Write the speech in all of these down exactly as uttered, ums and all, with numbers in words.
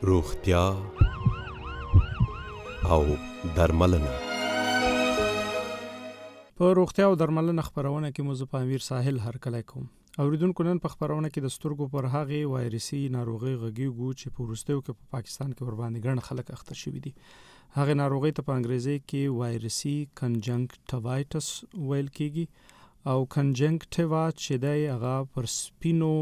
روغتیا او درملنه. په روغتیا او درملنه خبرونه کې مو زه په امیر ساحل هرکلی کوم. اوریدونکو نن په خبرونه کې د سترګو پر هغې وایرسي ناروغۍ غږیږو چې په وروستیو کې په پاکستان کې ورباندې ګڼ خلک اخته شوي دي. هغې ناروغۍ ته په انګریزي کې وایرسي کنجنکټیوایټس ویل کېږي او کنجنکټیوا چې دی هغه پر سپینو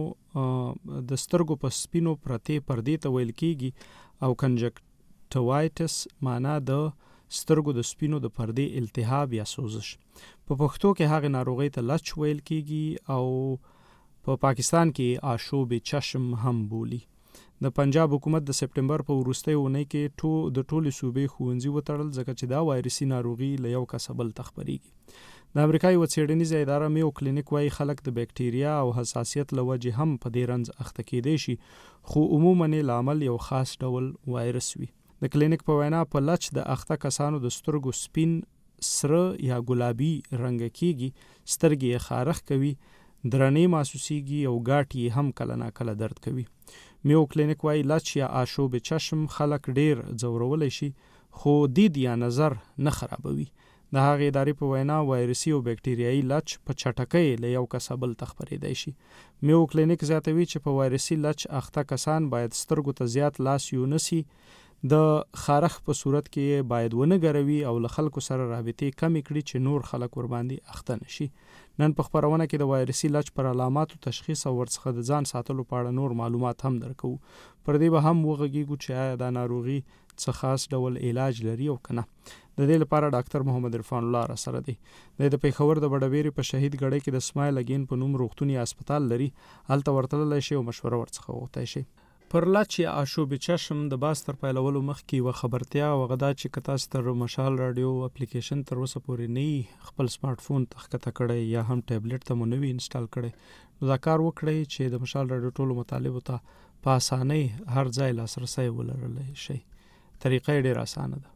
د سترګو په سپینو پرتې پردې ته ویل کېږي او کنجنکټیوایټس معنا د سترګو د سپینو د پردې التهاب یا سوزش. په پښتو کې هغه ناروغۍ ته لچ ویل کېږي او په پا پاکستان کې آشوب چشم هم بولی. د پنجاب حکومت د سپټمبر په وروستۍ اونۍ کې ټو د ټولې صوبې ښوونځي وتړل ځکه چې دا وایرسي ناروغي له یو کسه بل ته خپرېږي. د امریکا یوه څېړنیزه اداره میو کلینیک وایي خلک د بکټریا او حساسیت له وجې هم په دې رنځ اخته کېدی شي، خو عموماً یې لامل یو خاص ډول وایرس وي. د کلینیک په وینا په لچ د اخته کسانو د سترګو سپین، سره یا ګلابي رنګ کېږي، سترګې یې خارښ کوي، درنې محسوسیږي او ګاټې یې هم کله ناکله درد کوي. میو کلینیک وایي لچ یا آشوب چشم خلک ډیر ځورولی شي خو دید یا نظر نه خرابوي. د هغې ادارې په وینا وایرسي او بکټریایي لچ په چټکۍ له یو کسه بل ته خپرېدی شي. میو کلینیک زیاتوي چې په وایرسي لچ اخته کسان باید سترګو ته زیات لاس یونسي، د خارخ په صورت کې باید ونه ګروي او له خلکو سره رابطې کمې کړي چې نور خلک ورباندې اخته نشي. نن په خبرونه کې د وایرسي لچ پر علاماتو تشخیص او ورڅخه د ځان ساتلو په اړه نور معلومات هم درکو. پر دې به هم وغږیږو چې آیا دا ناروغي څه خاص ډول علاج لري او کنه. د دې لپاره ډاکټر محمد عرفان الله را سره دی. د پیښور د بډبېرې په شهید ګړۍ کې د اسماعیل اګین په نوم روغتوني هسپتال لري. هلته ورتللی شي او مشوره ورڅخه وغوښتی شي. پر لچ یا آشوب چشم د باز تر پیلولو مخکې یوه خبرتیا او هغه دا چې که تاسو تر مشال راډیو اپلیکیشن تر اوسه پورې نه یي خپل سمارټ فون ته ښکته کړی یا هم ټابلیټ ته مو نه وي انسټال کړی، نو دا کار وکړئ چې د مشال راډیو ټولو مطالبو ته په اسانۍ هر ځای لاسرسی ولرلی شئ. طریقه یې ډېره اسانه ده.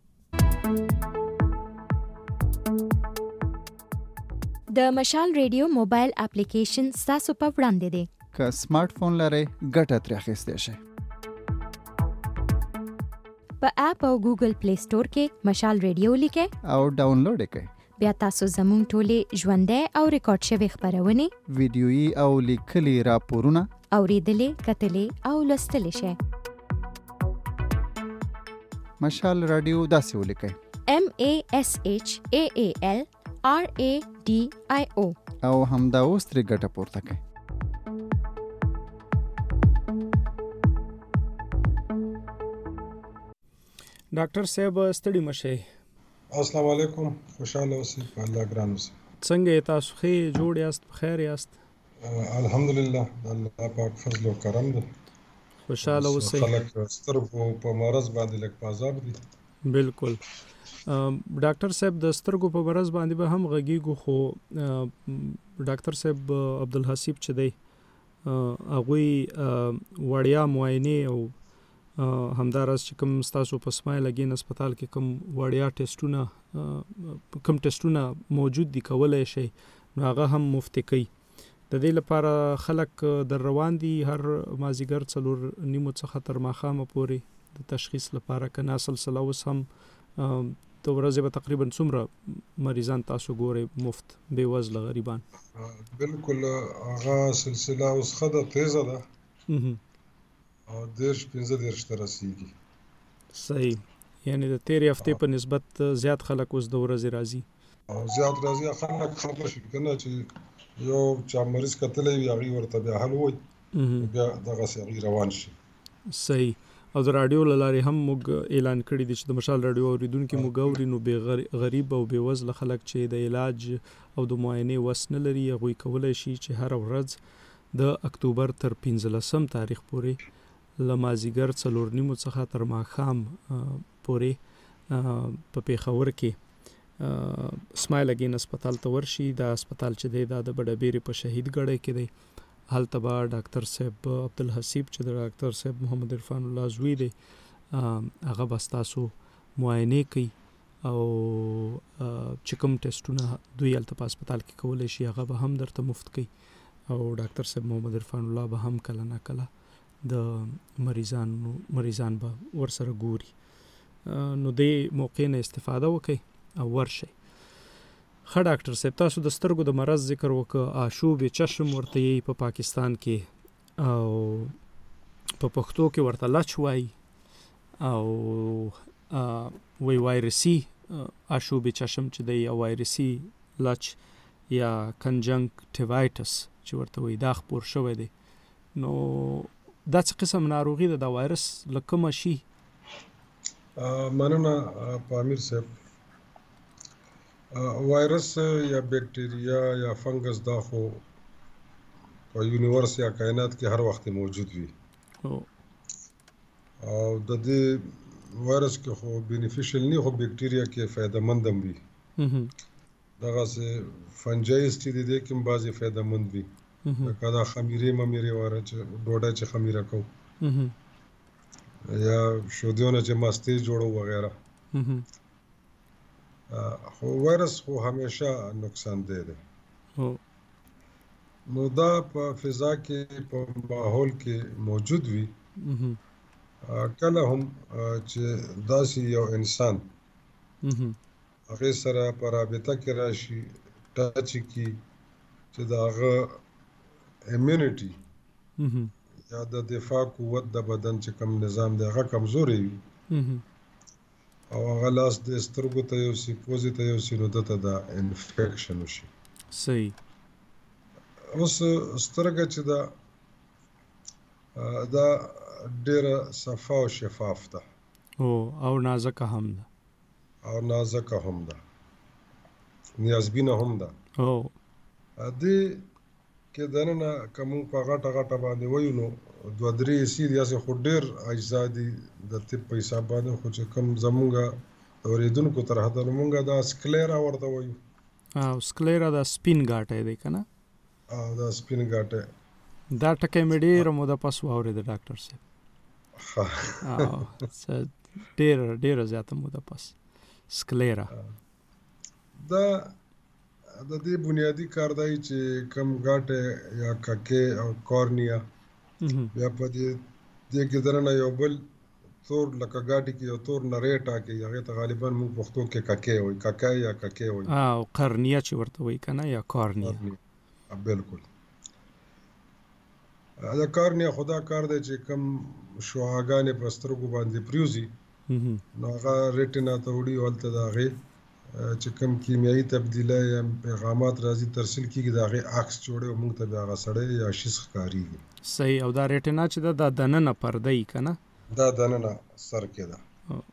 د مشال ریډیو موبایل اپلیکیشن ستاسو په وړاندې دی. که سمارټ فون لرئ ګټه ترې اخیستی شئ. په اپ او ګوګل پلی سټور کې مشال ریډیو لیکئ او ډاونلوډ یې کړئ. بیا تاسو زموږ ټولې ژوندۍ او ریکارډ شوې خپرونې، ویډیویي او لیکلي راپورونه اورېدلې، کتلې او لوستلی شئ. مشال راډیو داسې ولیکئ: M A S H A A L R A D I O او همدا اوس ترې ګټه پورته کړئ. ډاکټر صاحب ستړي مشئ. السلام علیکم، خوشاله اوسئ، په الله ګران اوسئ. څنګه یې تاسو؟ ښه جوړ یاست؟ بخیر یاست؟ الحمدلله، د الله پاک فضل او کرم دی. خوشاله اوسئ. خلک سترګو په مرض باندې لږ په عذاب دي. بالکل. ډاکټر صاحب د سترګو په مرض باندې به هم غږیږو، خو ډاکټر صاحب عبدالحسیب چې دی هغوی وړیا معاینې او همداراز چې کوم ستاسو په اسماعیل اګین هسپتال کې کوم وړیا ټیسټونه کوم ټیسټونه موجود دي کولی شئ، نو هغه هم مفت کوي. د دې لپاره خلک در روان دي هر مازدیګر څلور نیمو څخه تر ماښامه پورې د تشخیص لپاره. که نه سلسله اوس هم د ورځې به تقریبا څومره مریضان تاسو ګورئ مفت بې وزله غریبان؟ بالکل، هغه سلسله اوس ښه ده، تیزه ده او دیرش پنځه دیرش ته رسیږي. صحیح، یعنی د تیرې هفتې په نسبت زیات خلک اوس د ورځې راځي او زیات راځي. خلک خبر شي که نه چې یو چا مریض کتلی وي هغوی ورته بیا حل وایي، بیا دغسې هغوی روان شي. صحیح. او د راډیو له لارې هم موږ اعلان کړي دي چې د مشال راډیو اورېدونکي موږ اوري، نو بې غریب او بې وزله خلک چې د علاج او د معاینې وس نه لري هغوی کولی شي چې هره ورځ د اکتوبر تر پنځلسم تاریخ پورې له مازدیګر څلور نیمو څخه تر ماښام پورې په پېښور کې اسماعیل اګین هسپتال ته ورشي. دا هسپتال چې دی دا د بډبېرې په شهید ګړۍ کې دی. هلته به ډاکټر صاحب عبدالحسیب چې د ډاکټر صاحب محمد عرفان الله زوی دی هغه به ستاسو معاینې کوي او چې کوم ټیسټونه دوی هلته په هسپتال کې کولی شي هغه به هم درته مفت کوي او ډاکټر صاحب محمد عرفان الله به هم کله نه کله د مریضانو مریضان به ورسره ګوري. نو دې موقع نه استفاده وکړئ او ورشئ. ښه ډاکټر صاحب، تاسو د سترګو د مرض ذکر وکړ، آشوب چشم ورته یې په پاکستان کې، او په پښتو کې ورته لچ وایي، او وی وایرسي آشوب چشم چې دی یا وایرسي لچ یا کنجنکټیوایټس چې ورته وایي، دا خپور شوی دی. نو دا څه قسم ناروغي ده؟ دا وایرس له کومه شي؟ مننه په امیر صاحب. وایرس یا بیکټیریا یا فنګس دا خو په یونیورس یا کائنات کې هر وخت موجود وي، او د دې وایرس کې خو بینیفیشل نه، خو بیکټیریا کې فایده مند هم وي. دغه سه فنجایز چې د دې کې بعضی فایده مند وي، لکه دا خمیرې ممیرې واره چې ډوډۍ چې خمیره کو، یا شودیونه چې ماستی جوړو وغیره. خو وایرس خو همیشه نقصان دی دی. نو دا په فضا کې په ماحول کې موجود وي. کله هم چې داسې یو انسان هغې سره په رابطه کې راشي، ټچ کې، چې د هغه امیونټي یا د دفاع قوت د بدن چې کوم نظام دی هغه کمزوری وي، او هغه لاس د سترګو ته یو سی، پوزې ته یو سی، نو دته دا انفیکشن وشي. صحیح. اوس سترګه چې دا دا ډېره صفا او شفاف ده، او او نازکه هم ده، او نازکه هم ده، نیازبینه هم ده. او دې کې دننه که مونږ په غټه غټه باندې وایو نو دوه درې حصې دي، هسې خو ډېر اجزا دي د طب په حساب باندې، خو چې کوم زمونږ اورېدونکو تر حده نو مونږ دا سکلیرا ورته وایو. او سکلیرا دا سپین ګاټی دی که نه؟ او دا سپین ګاټی، دا ټکی مې ډېره موده پس واورېده ډاکټر صاحب. او ډېره ډېره زیاته موده پس سکلیرا. دا د دې بنیادی کار دی چې کم ګاټه یا ککې او کورنیا، بیا په دې دې کې درنه یو بل تور لکه ګاټي کې یو تور نری ټاکي، هغه ته غالبا موږ پښتو کې ککې وایي، ککې یا ککې وایي، او قرنیه چې ورته وایي که نه، یا کورنیا. بالکل. دا کورنیا خدا کار دی چې کم شعاګانې په سترګو باندې پریوزي، نو هغه ریټینا ته وړي، هلته د هغې چې کوم کیمیایي تبدیله یا پیغامات راځي ترسیل کېږي، د هغې عکس جوړي او موږ ته بیا هغه سړی یا شیز ښکارېږي. صحیح. او دا ریټینا چې ده دا دننه پرده یي که نه؟ دا دننه سر کې ده.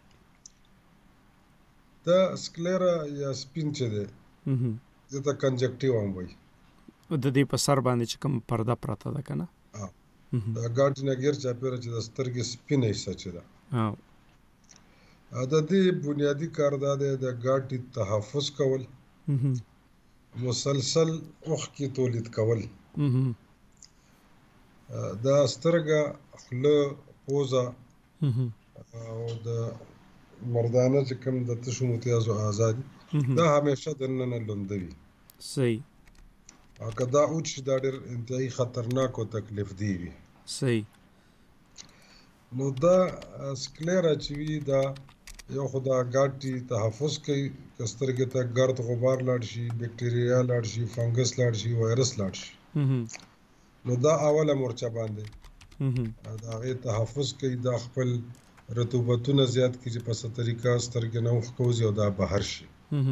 دا سکلیرا یا سپین چې دی دې ته کنجکټیو هم وایي. د دې په سر باندې چې کوم پرده پرته ده که نه؟ دا ګاټي نه ګیر چاپېره چې د سترګې سپینه حصه چې ده، د دې بنیادی کار دا دی د ګاټي تحفظ کول، مسلسل اوښکې تولید کول. دا سترګه، خوله، پوزه او د مردانه چې کوم د تشو متیازو اعضا دي، دا همیشه دننه لونده وي. صحیح. او که دا اوچ شي دا ډېر انتهایي خطرناک او تکلیف دی وي. صحیح. نو دا سکلیرا چې وي دا یو خو دا ګاټي تحفظ کوي، که سترګې ته ګرد غبار لاړ شي، بیکټیریا لاړ شي، فنګس لاړ شي، وایرس لاړ شي، نو دا اوله مورچه باندې د هغې تحفظ کوي. دا خپل رطوبتونه زیات کړي چې په څه طریقه سترګې نه اوښکه وځي او دا بهر شي.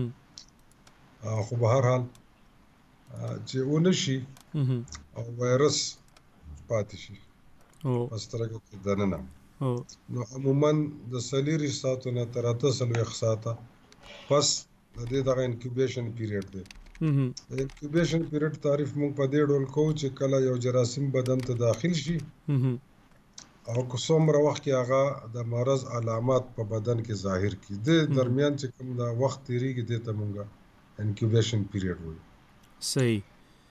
خو به هر حال چې ونه شي او وایرس پاتې شي په سترګو کې دننه، نو عموما د څلېرویشت ساعتو نه تر اته څلوېښت ساعته پس د دې دغه انکیوبیشن پیریډ دی. د انکیوبیشن پیریډ تعریف موږ په دې ډول کوو چې کله یو جراثیم بدن ته داخل شي او که څومره وخت کې هغه د مرض علامات په بدن کې ظاهر کړي، د درمیان چې کوم دا وخت تېرېږي دې ته موږ انکیوبیشن پیریډ وایو. صحیح.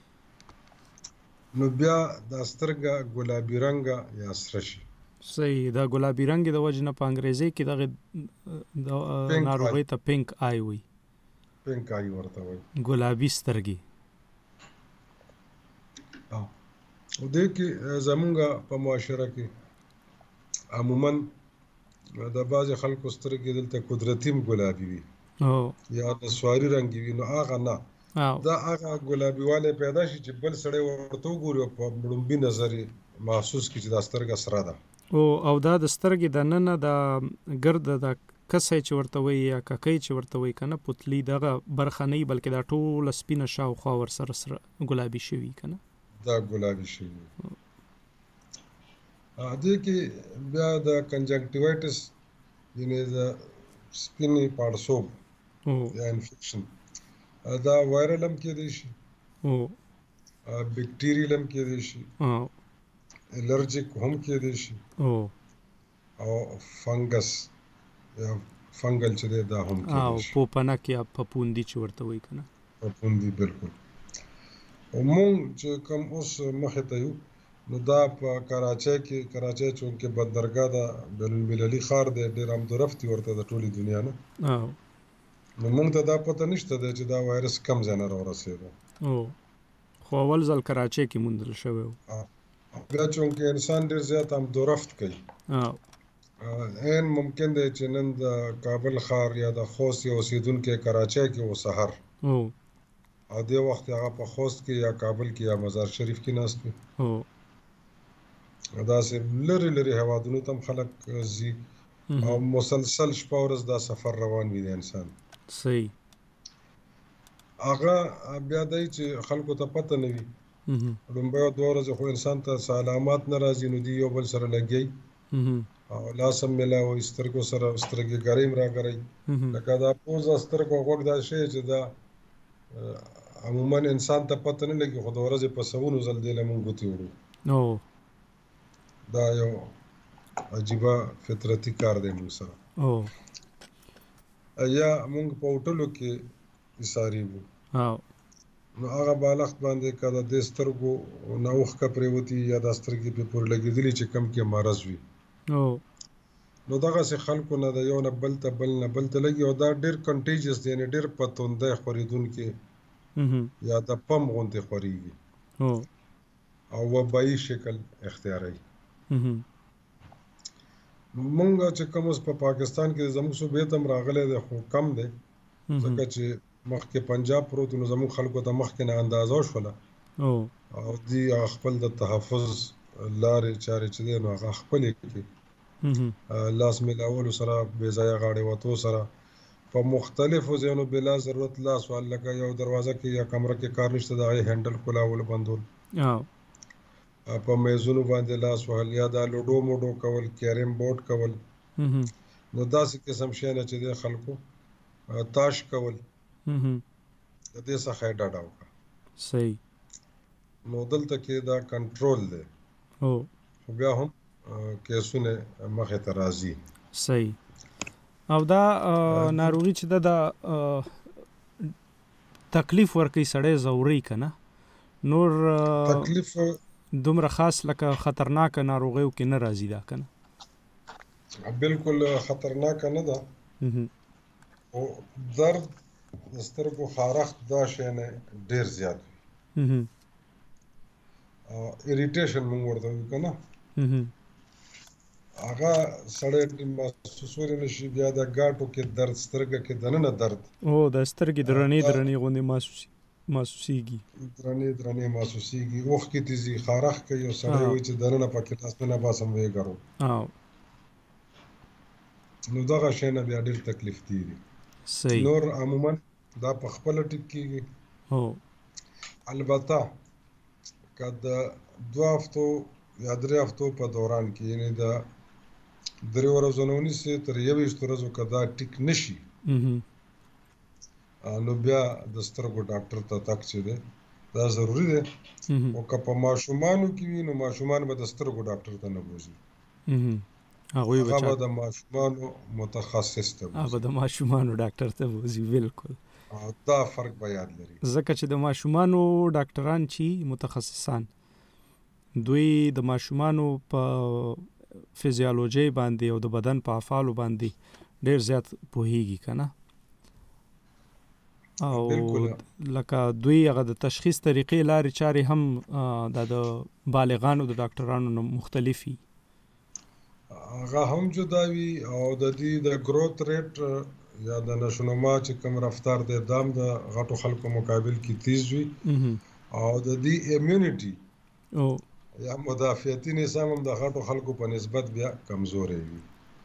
نو بیا دا سترګه ګلابي رنګه یا سره شي. صحیح. دا ګلابي رنګ د وجې نه په انګریزي کې دغه ناروغۍ ته پینک آی وایي. پینک آی ورته وایي، ګلابي سترګې. دې کې زمونږ په معاشره کې عموما د بعضې خلکو سترګې دلته قدرتي ګلابي وي او یا نسواري رنګي وي، نو هغه نه، او دا هغه ګلابي والی پیدا شي چې بل سړی ورته وګوري او په لومبي نظر یې محسوس کړي چې دا سترګه سره ده. او او دا د سترګې د ننه د ګرد د کسې چې ورته وي یا ککۍ چې ورته وي کنه پتلی دغه برخه نه بلکې دا ټول سپینه شاوخوا ور سره سره ګلابي شوي کنه دا ګلابي شوي. دې کې بیا د کنجنکټیوایټس یعنې د سپینې پاړسوب یا انفیکشن دا وایرل هم کېدی شي او بیکټیریل هم کېدی شي او الرجیک هم کېدی شي او او فنګس یا فنګل چې دی دا هم او کېدی شي پوپنک یا پپوندي چې ورته وي کنه پپوندي. بالکل. او مونږ چې کوم اوس مخې ته یو نو دا په کراچۍ کې کراچۍ چونکې بندرګاه ده، بین المللي ښار دی، ډېر عمدورفت ورته د ټولې دنیا نه، او نو مونږ ته دا پته نشته دی چې دا وایرس کم ځای نه راورسېده. او خو اول ځل کراچۍ کې موندل شوی و. بیا چونکې انسان ډېر زیات عمدورفت کوي، او عین ممکن دی چې نن د کابل ښار یا د خوست یو اوسېدونکی کراچۍ کې و سحر او او دې وخت هغه په خوست کې یا کابل کې یا مزار شریف کې ناست وي. او داسې لرې لرې هېوادونو ته هم خلک ځي او مسلسل شپه ورځ دا سفر روان وي د انسان. صحیح. هغه بیا دی چې خلکو ته پته نه وي، لومبۍ دوه ورځې خو انسان ته څه علامات نه راځي، نو دوی یو بل سره لګي او لاس هم میلاوي، سترګو سره سترګېګرۍ هم راګرئ، لکه دا پوزه سترګو غوږ دا شی چې دا عموما انسان ته پته نه لګي، خو د ورځې په سوونو ځل دی له مونږ ګوتې وړو. او دا یو عجیبه فطرتي کار دی مونږ سره. او یا مونږ په هوټلو کې ایساري وو، او نو هغه بالښت باندې که د دې سترګو نه اوښکه پرېوتي یا دا سترګې پرې پورې لګېدلي چې کم کې مرض وي، او نو دغسې خلکو نه د یو نه بل ته بل نه بل ته لګي او دا ډېر کنټیجس دی، یعنې ډېر په توندۍ خورېدونکې یا د پم غوندې خورېږي او او وبایي شکل اختیاروي. مونږ چې کوم اوس په پاکستان کې زموږ صوبې ته هم راغلی دی، خو کم دی، ځکه چې مخکې پنجاب پروت نو زموږ خلکو ته مخکې نه اندازه وشوله او دوی خپل د تحفظ لارې چارې چې دی نو هغه خپلې کړي، لاس میلاولو سره، بې ځایه غاړې وتو سره، په مختلفو ځایونو بلا ضرورت لاس وهل، لکه یو دروازه کې یا کمره کې کار نشته د هغې هینډل کلاول بندول، په میزونو باندې لاس وهل، یا دا لوډو موډو کول، کیرم بورډ کول، نو داسې قسم شیانه چې دی خلکو تاش کول، د دې څخه یې ډډه وکړه. صحیح. نو دلته کې دا کنټرول دی، او خو بیا هم کیسونه مخې ته راځي. صحیح. او دا ناروغي چې ده دا تکلیف ورکوي سړی ضروري که نه نور تکلیف دومره خاص لکه خطرناکه ناروغیو کې نه راځي دا که نه؟ بالکل خطرناکه نه ده، خو درد د سترګو خارښت دا شی نه ډېر زیات وي، اریټیشن مونږ ورته وایو که نه، هغه سړی محسوسولی نه شي. بیا د ګاټو کې درد، سترګه کې دننه درد، او د سترګې درنې درنې غوندې محسوسېږي، درنې درنې محسوسېږي، اوښکې تې ځي، خارښ کوي او سړی وایي چې دننه پکې لاس نه باسم ویې ګرو، نو دغه شی نه بیا ډېر تکلیف تېري. صحیح. نور عموما دا په خپله ټیک کېږي. البته که د دوه هفتو یا درې هفتو په دوران کې، یعنې د درې ورځو نه ونیسي تر یویشتو ورځو که دا ټیک نه شي، نو بیا د سترګو ډاکټر ته تګ چې دی دا ضروري دی. او که په ماشومانو کې وي نو ماشومان به د سترګو ډاکټر ته نه بوځي، هغوی هغه به د ماشومانو متخصص ته هغه به د ماشومانو ډاکټر ته بوځي. بالکل. دا فرق به یاد لري، ځکه چې د ماشومانو ډاکټران چې متخصصان دوی د ماشومانو په فزیالوجي باندې او د بدن په افعالو باندې ډېر زیات پوهیږي که نه؟ او بالکل. لکه دوی هغه د تشخیص طریقې لارې چارې هم د د بالغانو د ډاکټرانو نه مختلفي هغه هم جدا وي او د دې د گروث ریټ یا د نشونما چې کوم رفتار دی دام د غټو خلکو مقابل کې تیز وي او د دې امیونټي او یا مدافعتي نظام هم د غټو خلکو په نسبت بیا کمزوري وي.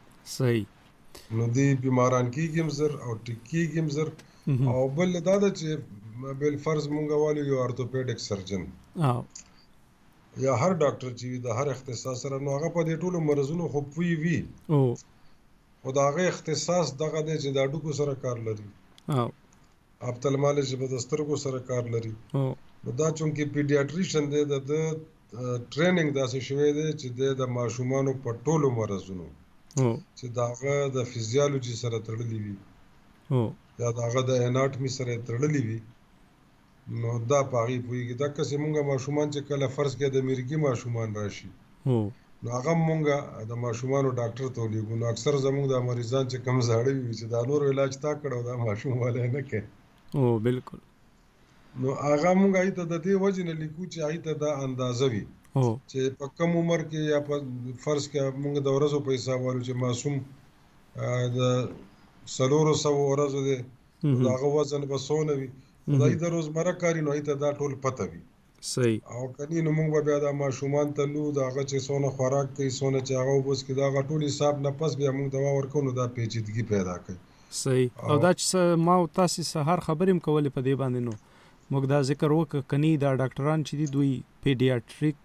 صحیح. نو دې بیماران کېږي هم زر او ټیک کېږي هم زر. او بل دا ده چې بل فرض مونږ والو یو ارتوپیډک سرجن او یا هر ډاکټر چې وي د هر اختصاص سره نو هغه په دې ټولو مرضونو خو پوي وي او خو د هغه اختصاص دغه دی چې د هډوکو سره کار لري او اپتلمالوژي به د سترګو سره کار لري. او نو دا چونکې پیډیاټریشن دی د ټریننګ داسې شوی دی چې د ماشومانو په ټولو مرضونو چې د هغه د فزیالوجي سره تړلي وي او یا د هغه د اناټمي سره تړلي وي نو دا په هغې پوهېږي. دا کسې مونږ ماشومان چې کله فرض کړه د میرګي ماشومان راشي نو هغه مونږ د ماشومانو ډاکټر ته ولیږو. نو اکثر زمونږ د مریضان چې کم زاړه وي چې دا نور علاج تا کړو دا ماشوم والا نه کوي. او بالکل. نو هغه مونږ هغې ته د دې وجې نه لیکو چې هغې ته دا اندازه وي چې په کم عمر کې یا په فرض کړه مونږ د ورځو په حساب والو چې معصوم د څلورو سوو ورځو دی د هغه وزن به څونه وي خو د هغې د روزمره کاري نو هغې ته دا ټول پته وي. صحیح. او کني نو مونږ به بیا دا ماشومان ته لو د هغه چې څونه خوراک کوي څونه چې هغه وبس کړي د هغه ټول حساب نه پس بیا مونږ دوا ورکوو نو دا پیچیدګي پیدا کوي. صحیح. او دا چې ما او تاسې سهار خبرې هم کولې په دې باندې نو موږ دا ذکر وکړه کني دا ډاکټران چې دي دوی پیډیاټریک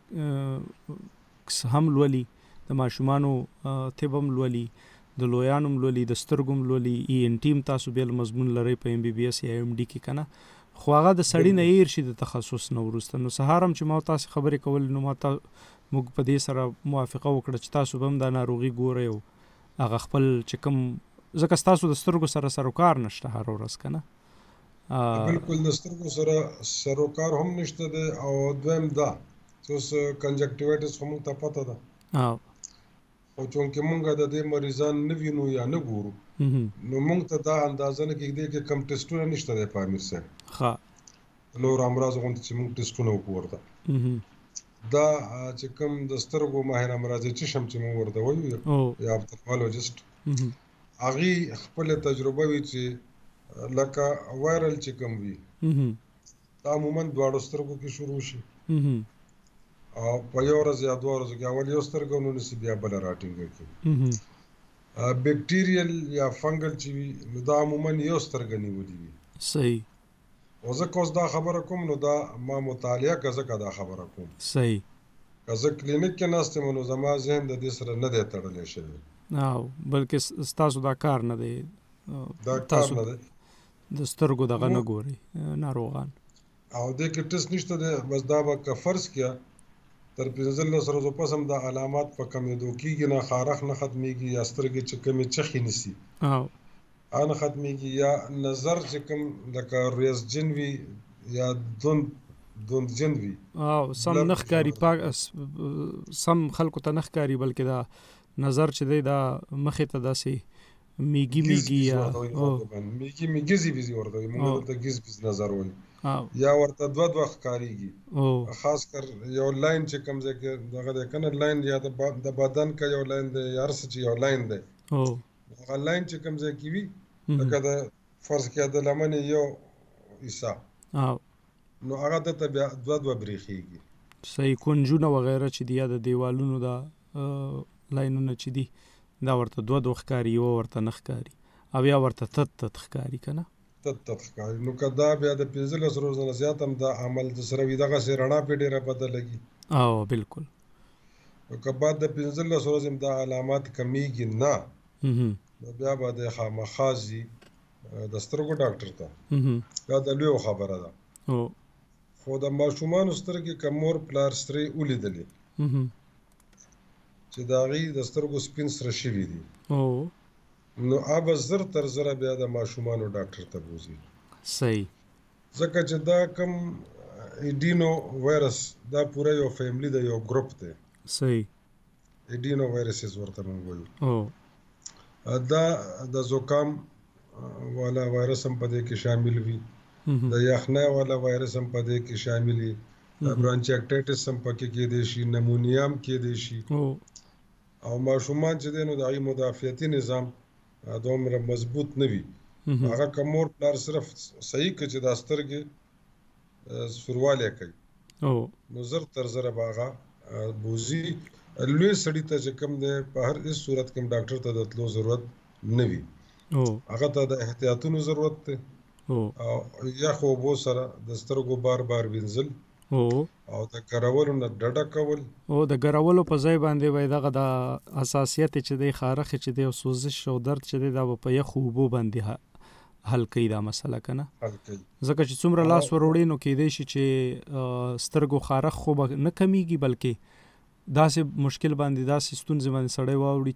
هم لولي د ماشومانو طب هم لولي د لویانو هم لولي د سترګو هم لولي ای ان ټي هم تاسو بیا مضمون لرئ په ایم بي بي اس یا ایم ډي کې که نه خو هغه د سړي نه هیر شي د تخصص نه وروسته. نو سهار هم چې ما تاسې خبرې کولې نو ما ته موږ په دې سره موافقه وکړه چې تاسو به هم دا ناروغي ګورئ او هغه خپل چې کوم ځکه ستاسو د سترګو سره سروکار نشته هر ورځ که نه. بالکل د سترګو سره سروکار هم نشته دی او دویم دا چې اوس کنجکټیوایټس خو موږ ته پته ده او خو چونکې مونږ د دې مریضان نه وینو یا نه ګورو نو مونږ ته دا اندازه نه کېږدی چې کم ټسټونه نشته دی په امیر صاحب ښه نور امراضو غوندې چې مونږ ټسټونه وکړو ورته دا چې کوم د سترګو ماهر امراضي چشم چې مونږ ورته وایو یا اپتلمالوجسټ هغې خپله تجربه وي چې لکه وایرل چې کوم وي دا عموما دواړو سترګو کې شروع شي او په یو ورځ یا دوه ورځو کې اول یو سترګه ونیسي بیا بله راټینګه کړي. بیکټیریل یا فنګل چې وي نو دا عموما یو سترګه نیولي وي. صحیح. او زه اوس دا خبره کوم نو دا ما مطالعه که ځکه دا خبره کوم. صحیح. که زه کلینیک کې ناست یم نو زما ذهن د دې سره نه دی تړلی شوی او بلکې ستاسو دا کار نه دی دا کار نه دی د سترګو دغه نه ګوري ناروغان او دې کې ټسټ نشته دی. بس دا به که فرض کړه تر پنځلس ورځو پس هم دا علامات په کمېدو کېږي نه خارښ نه ختمېږي یا سترګې چې کمې چخې نیسي هغه نه ختمېږي یا نظر چې کوم لکه ریزجن وي یا دوند دوندجن وي او سم نه ښکاري پاک سم خلکو ته نه ښکاري بلکې دا نظر چې دی دا مخې ته داسې میږي میږي یا میږي میږي ویزي ورته وایي موږ ورته ګیز بیز نظر وایي یا ورته دوه دوه ښکارېږي خاص کر یو لاین چې کوم ځای کې دغه دی که نه لاین یا د بدن که یو لاین دی یا هر څه چې یو لاین دی هغه لاین چې کوم ځای کې وي لکه د فرض کړه د لمنې یو حصه نو هغه دلته بیا دوه دوه برېښېږي. صحیح. کونجونه وغیره چې دي یا د دیوالونو دا لاینونه چې دي دا ورته دوه دوه ښکاري یوه ورته نه ښکاري او یا ورته تت تت ښکاري که نه تت تت ښکاري. نو که دا بیا د پنځلس ورځو نه زیات هم دا عمل د سره وي دغسې رڼا پې ډېره بده لګي او بالکل. نو که بعد د پنځلس ورځې هم دا علامات کمیږي نه نو بیا به د خامخا ځي د سترګو ډاکټر ته دا د لویو خبره ده. خو د ماشومانو سترګې که مور پلار سترې ولیدلې چې د هغې د سترګو سپین سره شوي دي نو هغه به زر تر زره بیا د ماشومانو ډاکټر ته بوځي. صحیح. ځکه چې دا کوم ایډینو وایرس دا پوره یو فیملی دی یو ګروپ دی. صحیح. ایډینو وایرسز ورته موږ وایو دا د زکام والا وایرس هم په دې کې شامل وي د یخنۍ والا وایرس هم په دې کې شامل دي، برانچایټایټس هم پکې کېدی شي، نمونیا هم کېدی شي. او ماشومان چې دی نو د هغې مدافعتي نظام دومره مضبوط نه وي. هغه که مور پلار صرف صحیح کړي چې دا سترګې سوروالی کوي نو زر تر زره به هغه بوځي. لوی سړي ته چې کوم دی په هر هېڅ صورت کې هم ډاکټر ته د تلو ضرورت نه وي. هغه ته د احتیاطونو ضرورت دی او یخو اوبو سره د سترګو بار بار وینځل او د ګرولو نه ډډه کول. او د ګرولو په ځای باندې وای دغه د حساسیت چې دی خارخ چې دی او سوزش او درد چې دی دا په یخو اوبو باندې حل کوي دا مسله کنه. ځکه چې څومره لاس وروړي نو کېدای شي چې سترګو خارخ خو به نه کمیږي بلکې داسې مشکل باندې داسې ستونزې باندې سړی واوړي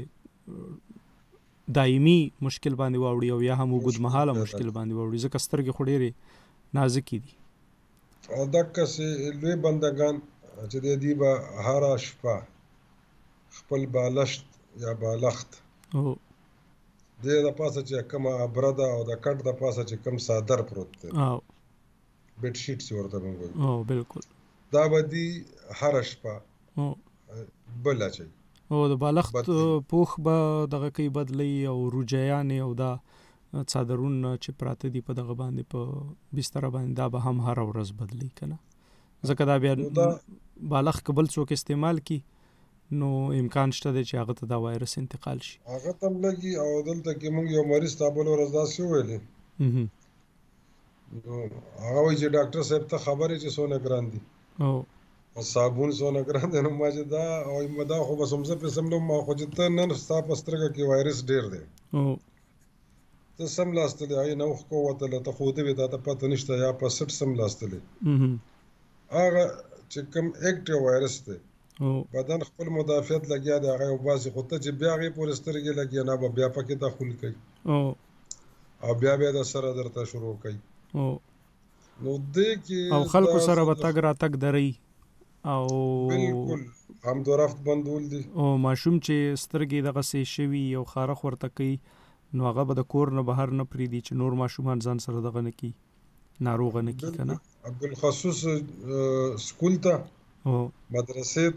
چې دایمي مشکل باندې واوړي او یا هم اوږدمهاله مشکل باندې واوړي ځکه سترګې خو ډېرې نازکې دي. او دقسې لوی بندګان چې دی دوی به هره شپه خپل بالښت یا بالښت د د پاسه چې کومه ابره ده او د کټ د پاسه چې کوم څادر پروت دی بیډ شیټ چې ورته موږ وایو او بالکل دا به دوی هره شپه بل اچوي او د بالښت پوښ به دغه کوي بدلی او روجایانې او دا څادرونه چې پراته دي په دغه باندې په بستر باندې دا به هم هر ورځ بدلی کنه. ځکه دا بیا بالښت که بل څوک استعمال کی نو امکان شته دی چې هغه ته دا وایرس انتقال شي. هغه ته هم لګي او دلته کې موږ یو مریض ته بله ورځ داسې وویلې نو هغه وایي چې ډاکټر صاحب ته خبرې چې څونه ګران دي او صابون څونه ګران دی. نو ما چې دا او دا خو بس همزه پې سملم ما خو چې ته نن ستا په سترګه کې وایرس ډېر دی ته سم لاستلی هغې نه اوښکه ووتله ته ښودې وې تا ته پته نشته یا په سټ سم لاستلی. هغه چې کوم ایکټیو وایرس دی بدن خپل مدافعت لګیا دی هغه وباسي خو ته چې بیا هغې پورې سترګې لګیا نه به بیا پکې دخول کوي او بیا بیا د سره درته شروع کوي. نو دې کې او خلکو سره به تګ راتګ درئ او بالکل حمد و رفت بندول دي او ماشوم چې سترګې دغسې شوي او خارخ ورته کوي نو هغه به د کور نه بهر نه پرېږدي چې نور ماشومان ځان سره دغه نه کړي ناروغه نه کړي که نه. بالخصوص سکول ته مدرسې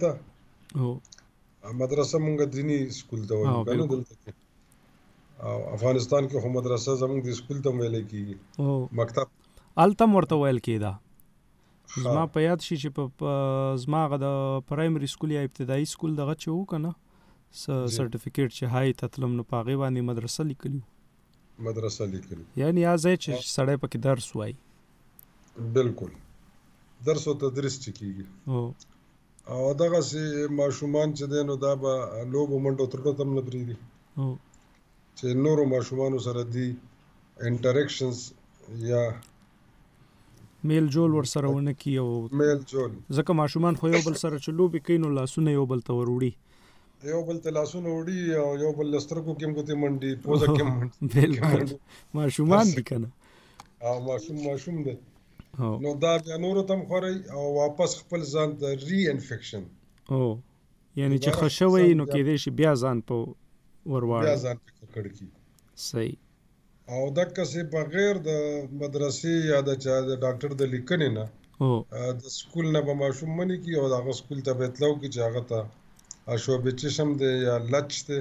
ته مدرسه مونږ دیني سکول ته وایو که نه دلته کې او افغانستان کې خو مدرسه زمونږ د سکول ته ویلی کېږي مکتب هلته هم ورته ویل کېده. زما په یاد شي چې په زما هغه د پرایمري سکول یا ابتدایي سکول دغه چې و که نه سرټیفیکیټ چې های ته تلم نو په هغې باندې مدرسه لیکلي مدرسه لیکلي یعنې یا ځای چې سړی پکې درس وایي. بالکل درس او تدریس چې کېږي او دغسې ماشومان چې دی نو دا به لوبو منډو ترټو ته هم نه پرېږدي چې نورو ماشومانو سره دي انټریکشنز یا میل جول ورسره ونه کړي او میل جول ځکه ماشومان خو یو بل سره چې لوبې کوي نو لاسونه یو بل ته ور وړي یو بل ته لاسونه وړي او یو بل له سترګو کې هم ګوتې منډي پوزه کې هم بالکل ماشومان دي که نه او ماشوم ماشوم دی نو دا بیا نورو ته هم خورئ او واپس خپل ځان ته ری انفیکشن او یعنې چې ښه شوی نو کېدای شي بیا ځان په ور واړوي بیا ځان په ککړ کړي. صحیح. او دقسې بغیر د مدرسې یا د چا د ډاکټر د لیکنې نه د سکول نه به ماشوم منې کړي او د هغه سکول ته به اطلاع وکړي چې هغه ته اشوب چشم دی یا لچ دی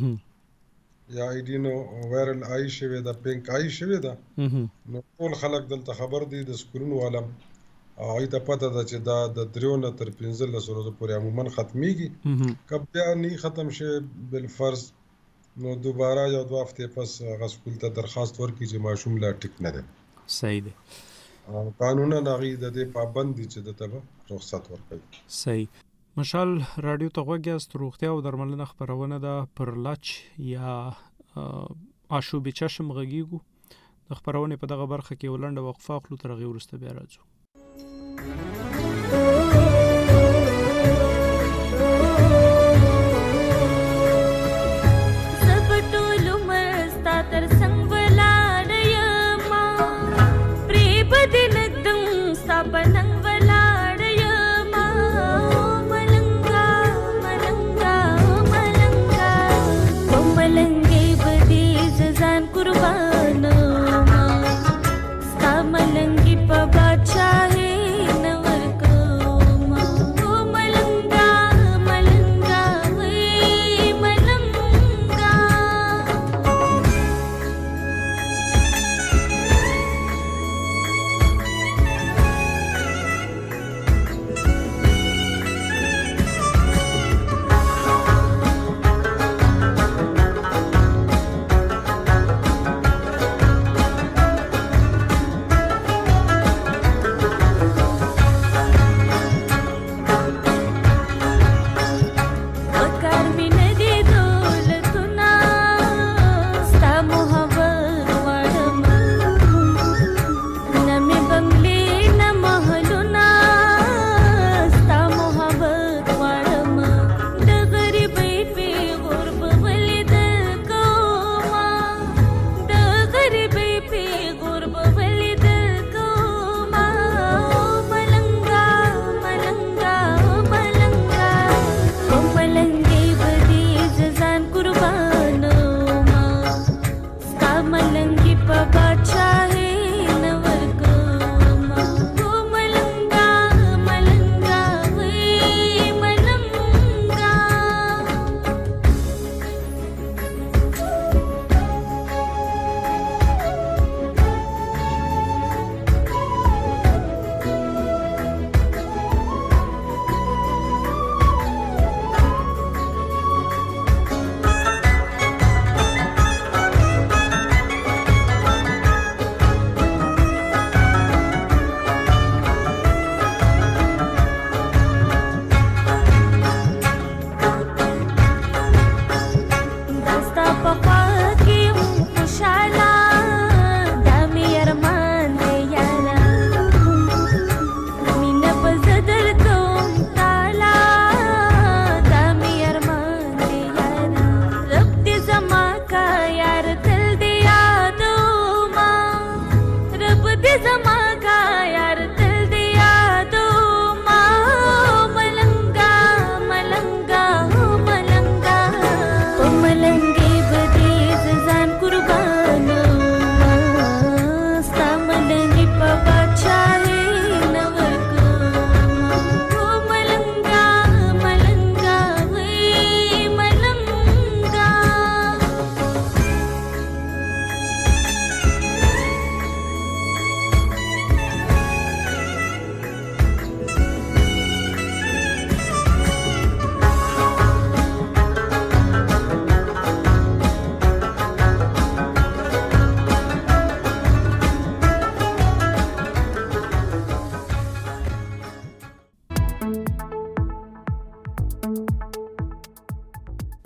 یا ایډینو وایرل آی شوې ده پینک آی شوې ده نو ټول خلک دلته خبر دي د سکولونو والا او هغوی ته پته ده چې دا د دریو نه تر پنځلسو ورځو پورې عموما ختمیږي. که بیا نه ختم شوی بالفرض نو دوباره یو دوه هفتې پس هغه سکول ته درخواست ورکړي چې ماشوم لا ټیک نه دی. صحیح دی. قانونا هغوی د دې پابند دي چې دته به رخصت ورکوي. صحیح. مشال رادیو ته غوږ یاست. روغتیا او درملنه خپرونه ده پر لچ یا آشوب چشم غږیږو. د خپرونې په دغه برخه کې یو لنډه وقفه اخلو تر هغې وروسته بیا راځو. Mala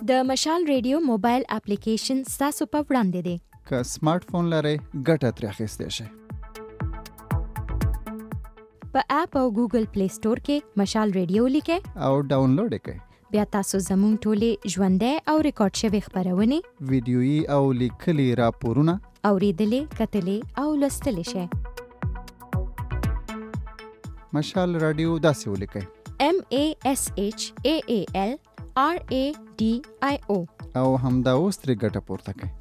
د مشال ریډیو موبایل اپلیکیشن ستاسو په وړاندې دی. که سمارټ فون لرئ ګټه ترې اخیستی شئ. په اپ او ګوګل پلی سٹور کې مشال ریډیو لیکئ او ډاونلوډ یې کړئ. بیا تاسو زموږ ټولې ژوندۍ او ریکارډ شوې خپرونې ویډیويي او لیکلي راپورونه اورېدلې، کتلې او لوستلی شئ. مشال رادیو داسې ولیکئ: M A S H A A L R A D I O او همدا اوس ترې ګټه پورته کړئ.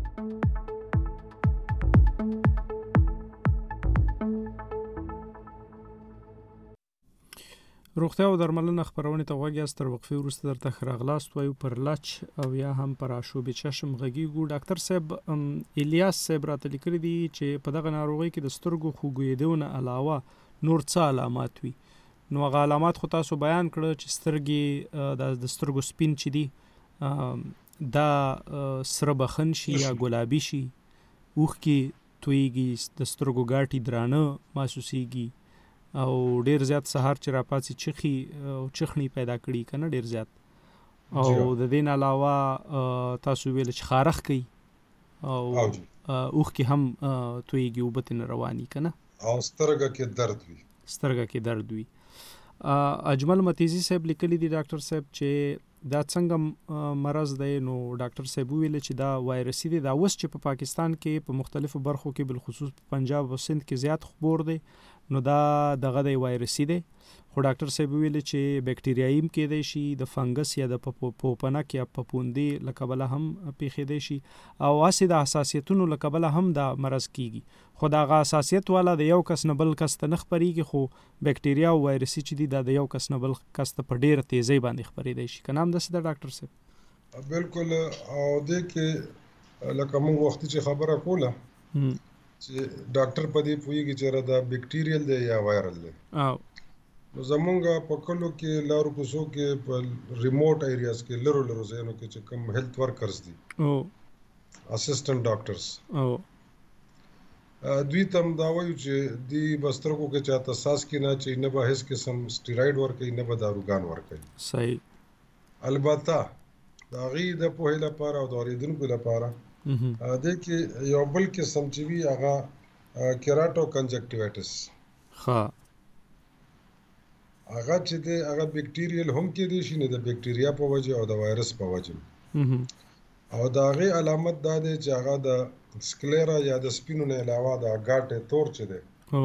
روغتیا او درملنه خپرونې ته غوږ یاست. تر وقفې وروسته درته ښه راغلاست وایو. پر لچ او یا هم پر آشوب چشم غږیږو. ډاکټر صاحب الیاس صاحب راته لیکلي دي چې په دغه ناروغۍ کې د سترګو خوږېدو نه علاوه نور څه علامات وي. نو هغه علامات خو تاسو بیان کړه چې سترګې د سترګو سپین چې دي دا سره بخن شي یا ګلابي شي، اوښکې تویږي، د سترګو ګاټې درانه محسوسیږي او ډیر زیات سهار چې راپاسي چخي او چخنی پیدا کړي کنه ډیر زیات. او د دې نه علاوه تاسو ویل چې خارخ کوي او اوښکې هم تویږي او بتن رواني کنه او سترګه کې درد وي سترګه کې درد وي. اجمل متیزی صاحب لیکلی دی ډاکټر صاحب چې دا څنګه مرض دی. نو ډاکټر صاحب ویل چې دا وایرسي دی. دا اوس چې په پاکستان کې په مختلفو برخو کې بالخصوص په پنجاب او سند کې زیات خبر دی، نو دا دغه دی وایرسي دی. خو ډاکټر صاحب ویل چې بکټریايي هم کېدای شي، د فنګس یا د پوپنک یا پپوندې له کبله هم پیښېدای شي او هسې د حساسیتونو له کبله هم دا مرض کیږي. خو دا هغه حساسیت والا د یو کس نه بل کس ته نه خپرېږي، خو بکټریا او وایرسي چې دي دا د یو کس نه بل کس ته په ډېره تیزۍ باندې خپرېدای شي. که نه همداسې ده ډاکټر صاحب؟ بالکل. او دې کې لکه موږ وختي چې خبره کوله چې ډاکټر په دې پوهېږي چې دا بکټیریل دی یا وایرل دی. نو زمونږ په کلو کې لارو کوڅو کې په ریموټ ایریاز کې لرو لرو ځایونو کې چې کوم هیلث ورکرز دي، اسسټنټ ډاکټرز، دوی ته هم دا وایو چې دوی به سترګو کې چاته ساس کې نه چې نه به هیڅ قسم سټیراید ورکوي نه به داروګان ورکوي. صحیح. البته د هغې د پوهې لپاره او د اورېدونکو لپاره دې کې یو بل قسم چې وي هغه کیراټو کنجکټیوایټس، ښه هغه چې دی هغه بکټیریل هم کېدای شي، نه د بکټریا په وجه او د وایرس په وجه. او د هغې علامت دا دی چې هغه د سکلیرا یا د سپینو نه علاوه د ګاټې تور چې دی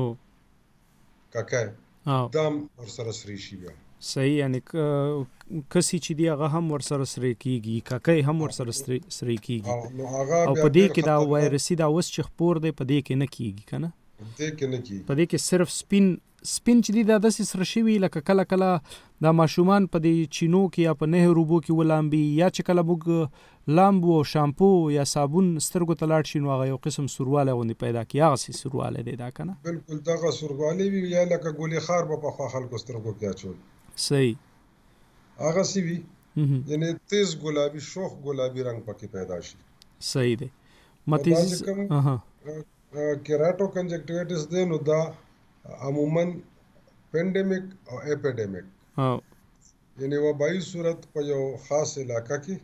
ککای دا هم ورسره سرې شي. بیا صحیح، یعنی کسی چې دی هغه هم ورسره سرې کېږي، ککای هم ورسره سرې کېږي. او په دې کې دا وایرسي دا اوس چې خپور دی په دې کې نه کېږي که نه؟ په دې کې نه کېږي. په دې کې صرف سپین سپین چې دی دا داسې سره شوي لکه کله کله دا ماشومان په دې چینو کې یا په نهر اوبو کې ولامبي، یا چې کله موږ لامبو او شامپو یا صابون سترګو ته لاړ شي نو هغه یو قسم سوروالی غوندې پیدا کړي. هغسې سوروالی دی دا که نه؟ بالکل دغه سوروالی وي، یا لکه ګولې خار به پخوا خلکو سترګو کې اچول. صحیح. هغسې وي، یعنې تیز ګلابي شوخ ګلابي رنګ پکې پیدا شي. صحیح دی. متیزي کیراټو کنجکټیوایټس دی نو دا عموماً پینډیمک او اپیډیمک یعنی وبایي صورت په یو خاص علاقه کې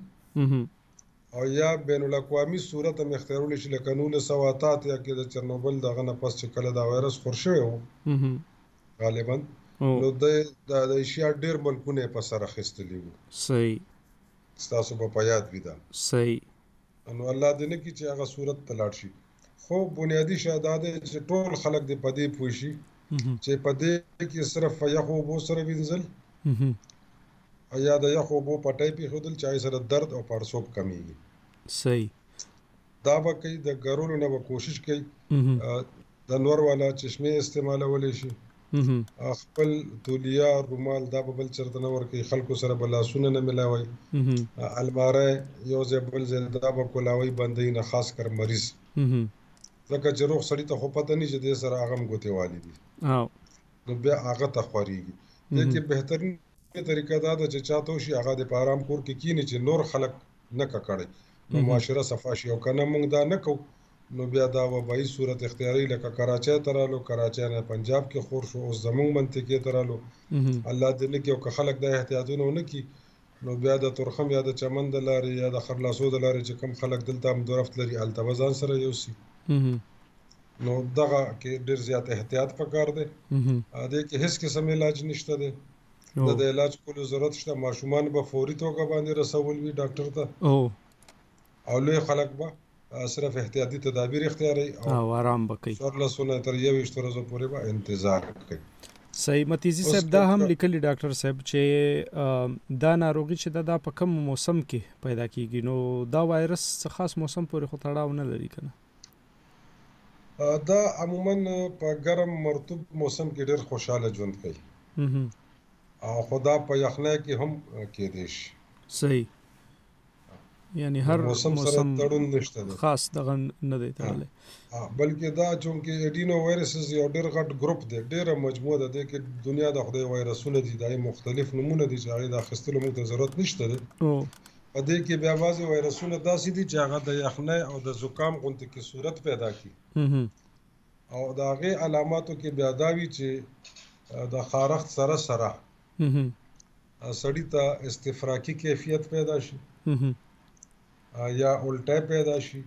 او یا بین الاقوامي صورت هم اختیارول شي. لکه نولس سوه اته اتیا کې د چرنوبل دغه نه پس چې کله دا وایرس خور شوی و غالبا، نو د ایشیا ډېر ملکونه یې په سر اخیستلي وو. صحیح. ستاسو به په یاد وي دا. صحیح. نو الله دې نه کړي چې هغه صورت ته لاړ شي. خو بنیادي شی دا دی چې ټول خلک دې په دې پوه شي چې په دې کې صرف یخو اوبو سره وینځل یا د یخو اوبو پټۍ پرېښودل چې هغې سره درد او پړسوب کمیږي. صحیح. دا به کوي. د ګرولو نه به کوشش کوي د نور والا چشمې استعمالولی شي. خپل تولیه رومال دا به بل چېرته نه ورکوي. خلکو سره به لاسونه نه میلاوئ. الماره یو ځای بل ځای دا به کولاوئ بندوي نه، خاص کر مریض، ځکه چې روغ سړي ته خو پته نه چې دې سره هغه هم ګوتې والي دي نو بیا هغه ته خورېږي. دې کې بهترین طریقه دا ده چې چاته وشي هغه د په ارام کور کې کښېني چې نور خلک نه ککړی نو معاشره صفا شي. او که نه موږ دا نه کوو نو بیا دا وبایي صورت اختیاري لکه کراچۍ ته رالو، کراچۍ نه پنجاب کې خور شو، اوس زموږ منطقې ته رالو. الله دې نه کړي او که خلک دا احتیاطونه ونه کړي نو بیا د تورخم یا د چمن د لارې یا د خرلاسو د لارې چې کم خلک دلته هم درفت لري هلته به ځان سره یوسي. نو دغه کې ډېر زیات احتیاط پکار دی. دې کې هیڅ قسم علاج نشته دی. د د علاج کولو ضرورت شته. ماشومان به فوري توګه باندې رسول وي ډاکټر ته او لوی خلک به صرف احتیاطي تدابیر اختیاروي او آرام به کوي. څوارلسو نه تر یوویشتو ورځو پورې به انتظار کوي. صحیح. متیزي صاحب دا هم لیکلي ډاکټر صاحب چې دا ناروغي چې دا, دا په کم موسم کې پیدا کیږي نو دا وایرس څه خاص موسم پورې خو تړاو نه لري کنه؟ دا عموما په ګرم مرطوب موسم کې ډېر خوشاله ژوند کوي او خدا په یخنۍ کې هم کېدی شي. صحیح. یعنی هر موسم سره تړون نشته دی، خاص دغه نه دی تړلی، بلکې دا چونکې اډینو وایرسز یو ډېر غټ ګروپ دی، ډېره مجموعه ده. دې کې دنیا د خدای وایرسونه دي، دا مختلف نومونه دي چې هغې د اخیستلو موږ ته ضرورت نشته دی. په دې کې بیا بعضې وایرسونه داسې دي چې هغه د یخنۍ او د زکام غوندې کې صورت پیدا کړي او د هغې علاماتو کې بیا دا وي چې د خارښت سره سره سړي ته استفراقي کیفیت پیدا شي یا الټی پیدا شي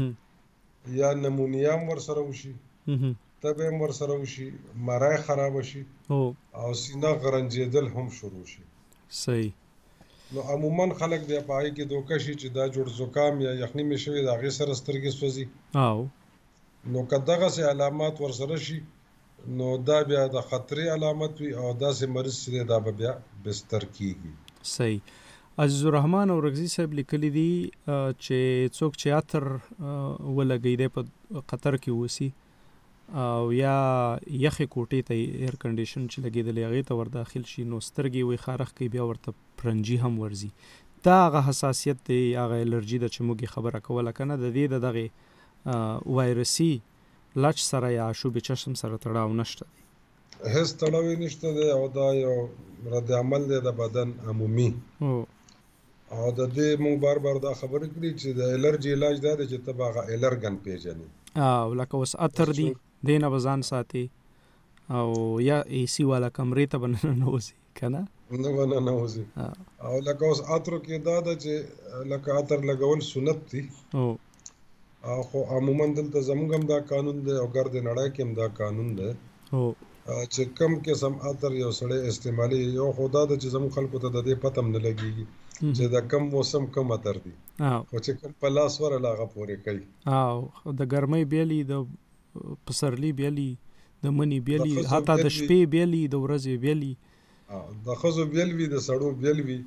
یا نمونیا هم ورسره وشي، تبه هم ورسره وشي، مرای خراب شي او سینه غرنجېدل هم شروع شي. صحیح. نو عموما خلک بیا په هغې کې دوکه شي چې دا جوړ زکام یا یخني مې شوې د هغې سره سترګې سوځي. او نو که دغسې علامات ورسره شي نو دا بیا د خطرې علامت وي او داسې مریض چې دی دا به بیا بستر کېږي. صحیح. عزیز الرحمن اورغزي صاحب لیکلی دي چې څوک چې عطر ولګوي دی په قطر کې اوسي او یا یخې کوټې ته ایر کنډیشن چې لګېدلی هغې ته ور داخل شي نو سترګې وایي خارښ کوي، بیا ورته پرنجي هم ورځي. دا هغه حساسیت دی، هغه الرجي ده چې موږ یې خبره کوله که نه، د دې د دغې وایرسي لچ سره یا آشوب چشم سره تړاو نشته دی. هیڅ تړاو یې نشته دی او دا یو رد عمل دی د بدن عمومي او د دې موږ بار بار دا خبرې کړي چې د الرجي علاج دا دی چې ته به هغه الرګن پېژنې. او لکه اوس عطر دی دې نه به ځان ساتي او یا اے سی والا کمرې ته به ننوځي که نه؟ نه به ننوځي. او لکه اوس عطرو کې دا ده چې لکه عطر لګول سنت دي او خو عموما دلته زموږ هم دا قانون دی او ګرد نړۍ کې هم دا قانون دی چې کم قسم عطر یو سړی استعمالي. یو خو دا ده چې زموږ خلکو ته د دې پته هم نه لګېږي چې د کم موسم کم عطر دي، خو چې کم په لاس ورله هغه پورې کوي. او د ګرمۍ بیلي، د پسرلي بیلي، د مني بیلي، حتی د شپې بیلي، د ورځې بیلي، د ښځو بیل وي، د سړو بیل وي.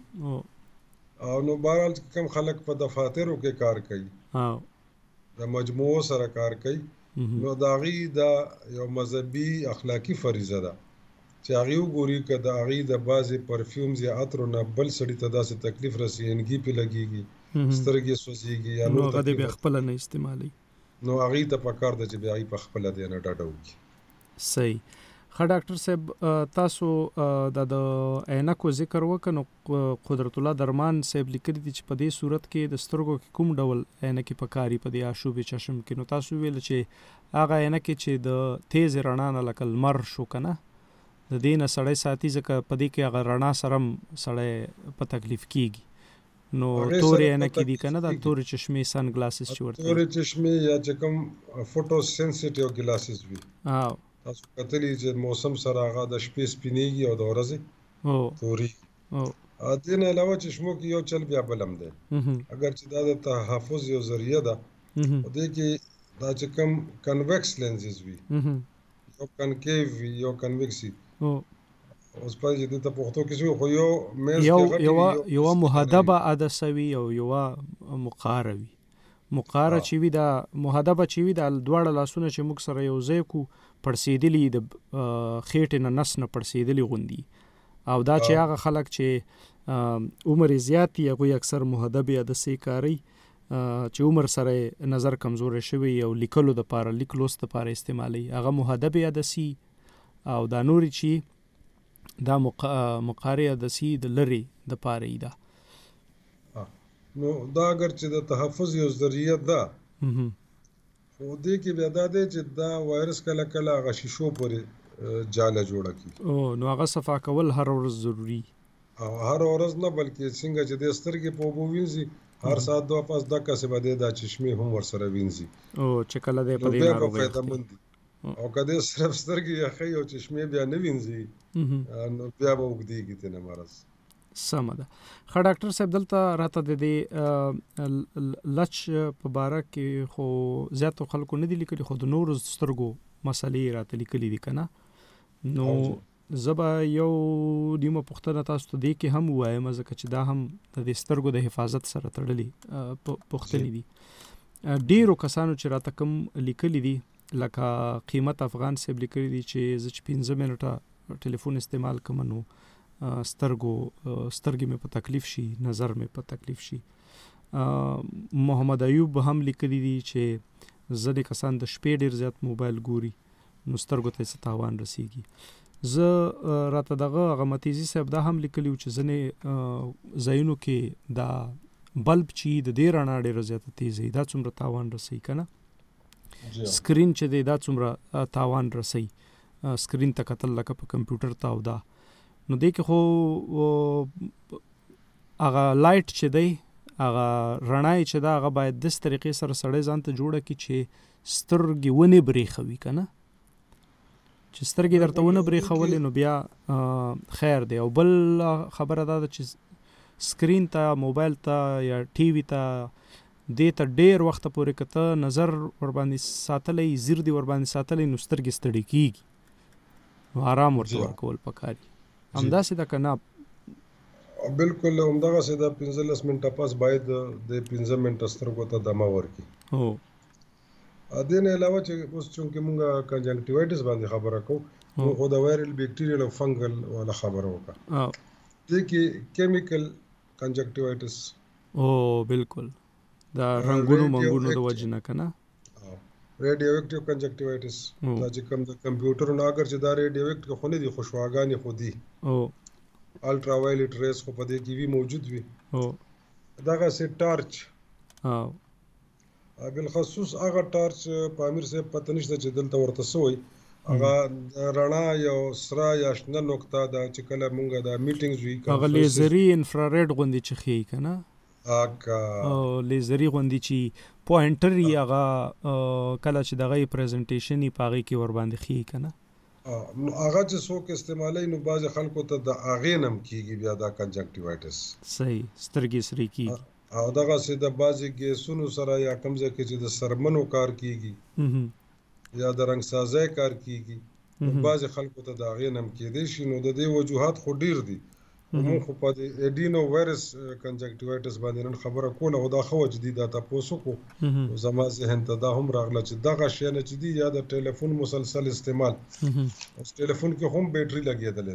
او نو بهرحال کم خلک په دفاترو کې کار کوي، د مجموعو سره کار کوي، نو د هغې دا یو مذهبي اخلاقي فریضه ده چې هغې وګوري که د هغې د بعضې پرفیومز یا عطرو نه بل سړي ته داسې تکلیف رسېږي پې لګېږي، سترګې سوځېږي یا نور هغه دې بیا خپله نه استعمالوي، نو هغې ته پکار ده چې بیا هغې په خپله دې نه ډډه وکړي. صحیح. ښه ډاکټر صاحب تاسو دا د عینکو ذکر وکړه نو قدرت الله درمان صاحب لیکلي دي چې په دې صورت کې د سترګو کې کوم ډول عینکې پکاري په دې آشوب چشم کې؟ نو تاسو ویل چې هغه عینکې چې د تیز رڼا نه لکه لمر شو که نه د دې نه سړی ساتي، ځکه په دې کې هغه رڼا سره هم سړی په تکلیف کېږي. نو تورې عینکې دي که نه، دا تورې چشمې سن ګلاسز چې ورته تورې چشمې یا چې کوم فوټو سینسیټیو ګلاسز وي، تاسو کتلي چې موسم سره هغه د شپې سپینېږي او د ورځې تورېږي. دې نه علاوه چشمو کې یو چل بیا بل هم دی، اگر چې دا د تحفظ یو ذریعه ده، په دې کې دا چې کوم کنویکس لینزز وي، یو کنکیو وي یو کنویکس وي، اوس په دې ته پښتو کې شو خو یو مېز کې یو یو محدبه عدسه وي او یو مقاره وي. مقاره چې وي دا محدبه چې وي دا دواړه لاسونه چې موږ سره یو ځای کو پړسېدلي د خېټې نه نس نه پړسېدلي غوندي، او دا چې هغه خلک چې عمر زیات دي هغوی اکثر محدبې عدسې کاروي چې عمر سره نظر کمزوری شوی او لیکلو دپاره لیک لوست دپاره استعمالوي، هغه محدبې عدسې. او دا نوري چې دا مقارې عدسې د لرې دپاره یي ده. نو دا اگر چې د تحفظ یو ذریعه ده، خو دې کې بیا دا دی چې دا وایرس کله کله هغه شیشو پورې جاله جوړه کړي. او نو هغه صفا کول هر ورځ ضروري. او هر ورځ نه بلکې څنګه چې د سترګې په اوبو وینځي هر ساعت دوه پاس دغه څه به د چشمې هم ورسره وینځي او چې کله د نو په دې بیا به ناروغي فایدهمند دي. او که دې صرف سترګې یخی او چشمې بیا نه وینځي نو بیا به اوږدېږي ترنه مرض. سمه ده. ښه ډاکټر صاحب دلته راته د دې لچ په باره کې خو زیاتو خلکو نه دي لیکلي خو د نورو سترګو مسلې راته لیکلي دي که نه. نو زه به یو نیمه پوښتنه تاسو ته دې کې هم ووایم ځکه چې دا هم د دې سترګو د حفاظت سره تړلي پوښتنې دي. ډېرو کسانو چې راته کوم لیکلي دي لکه قیمت افغان صاحب لیکلي دي چې زه چې پنځه منټه ټلیفون استعمال کوم نو سترګو سترګې مې په تکلیف شي، نظر مې په تکلیف شي. محمد ایوب هم لیکلي دي چې ځینې کسان د شپې ډېر زیات موبایل ګوري نو سترګو ته څه تاوان رسیږي. زه راته دغه هغه متیزي صاحب دا هم لیکلي چې ځینې ځایونو کې دا بلب چې د دې رڼا ډېره زیاته تیز وي دا څومره تاوان رسوي که نه. سکرین چې دی دا څومره تاوان رسوي، سکرین ته کتل لکه په کمپیوټر ته او دا نو دې کې خو هغه لایټ چې دی هغه رڼا چې دا هغه باید داسې طریقې سره سړی ځان ته جوړه کړي چې سترګې ونې برېښوي که نه، چې سترګې درته ونه برېښولې نو بیا خیر دی. او بل خبره دا ده چې سکرین ته، موبایل ته یا ټي وي ته دې ته ډېر وخت پورې که ته نظر ورباندې ساتلی، ځیر دې ورباندې ساتلی نو سترګې ستړې کېږي نو آرام ورته ورکول پکار دي. همداسې ده که نه؟ بالکل همدغسې ده. پنځلس منټه پس باید د پنځه منټه سترګو ته دمه ورکړي. هو دې نه علاوه چې اوس چونکې مونږ کنجنکټیوایټس باندې خبره کوو نو خو د وایرل بیکټیریل او فنګل والا خبره وکړه. دې کې کیمیکل کنجنکټیوایټس او بالکل دا رنګونو منګونو د وجې نه که نه، ریډیو اکټیو کنجنکټیوایټس دا چې کوم د کمپیوټر نه اگر چې دا ریډیو اکټ خو نه دي خو شعاګانې خو دي او الټرا وایلیټ ریز خو په دې کې وي موجود وي. دغسې ټارچ او بالخصوص هغه ټارچ په امیر صاحب پته نشته چې دلته ورته څه وایي، هغه رڼا یو سره یا شنه نقطه ده چې کله مونږ دا میټینګز وي هغه لیزري انفراریډ غوندې چې ښیي که نه، او لیزري غوندې چې پوینټر یې هغه کله چې دغه یې پریزنټیشن یې په هغې کې ورباندې ښیي که نه. نو هغه چې څوک استعمالوي نو بعضې خلکو ته د هغې نه هم کېږي بیا دا کنجنکټیوایټس. صحیح، سترګې سرې کېږي. او دغسې د بعضې ګیسونو سره یا کوم ځای کې چې د سرمنو کار کېږي یا د رنګسازۍ کار کېږي بعضې خلکو ته د هغې نه هم کېدی شي. نو د دې وجوهات خو ډېر دي. مونږ خو په د ایډینو وایرس کنجنکټیوایټس باندې نن خبره کوله خو دا ښه وه چې دوی دا تپوس وکړو. زما ذهن ته دا هم راغله چې دغه شیانه چې دي یا د ټلیفون مسلسل استعمال، اوس ټلیفون کې هم بیټري لګېدلې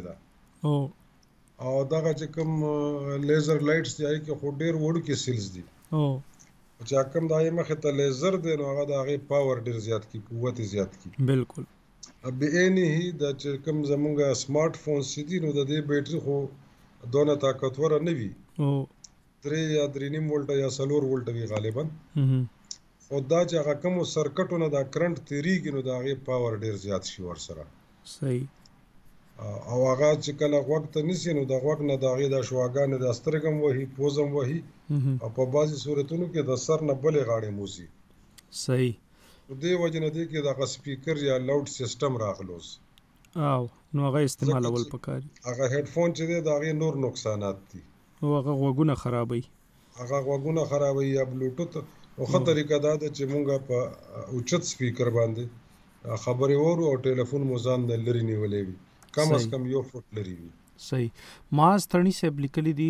ده او دغه چې کوم لیزر لایټس دي هغې کې خو ډېر وړوکې سیلز دي چې کوم د هغې مخې ته لیزر دی نو هغه د هغې پاور ډېر زیات کړي، قوت یې زیات کړي. بالکل. بعینه دا چې کوم زمونږ سمارټ فونز چې دي نو د دې بیټري خو دونه طاقتوره نه وي، درې یا درې نیم ولټه یا څلور ولټه وي غالبا، خو دا چې هغه کومو سرکټو نه دا کرنټ تېرېږي نو د هغې پاور ډېر زیات شي ورسره. صحیح. او هغه چې کله غوږ ته نیسي نو د غوږ نه د هغې دا شعاګانې دا سترګه هم وهي، پوزه هم وهي او په بعضې صورتونو کې د سر نه بلې غاړې هم وځي. صحیح. نو دې وجې نه دې کې دغه سپیکر یا لاؤډ سیسټم راغلوس او نو هغه استعمالول پکار دي. هغه هیډفون چې دی د هغې نور نقصانات دي، او هغه غوږونه خرابوي، هغه غوږونه خرابوي یا بلوټوت. او ښه طریقه دا ده چې مونږ په اوچت سپیکر باندې خبرې وورو او ټلیفون مو ځان نه لرې نیولی وي، کم از کم یو فوټ لرې وي. صحیح. معاذ تڼي صاحب لیکلي دي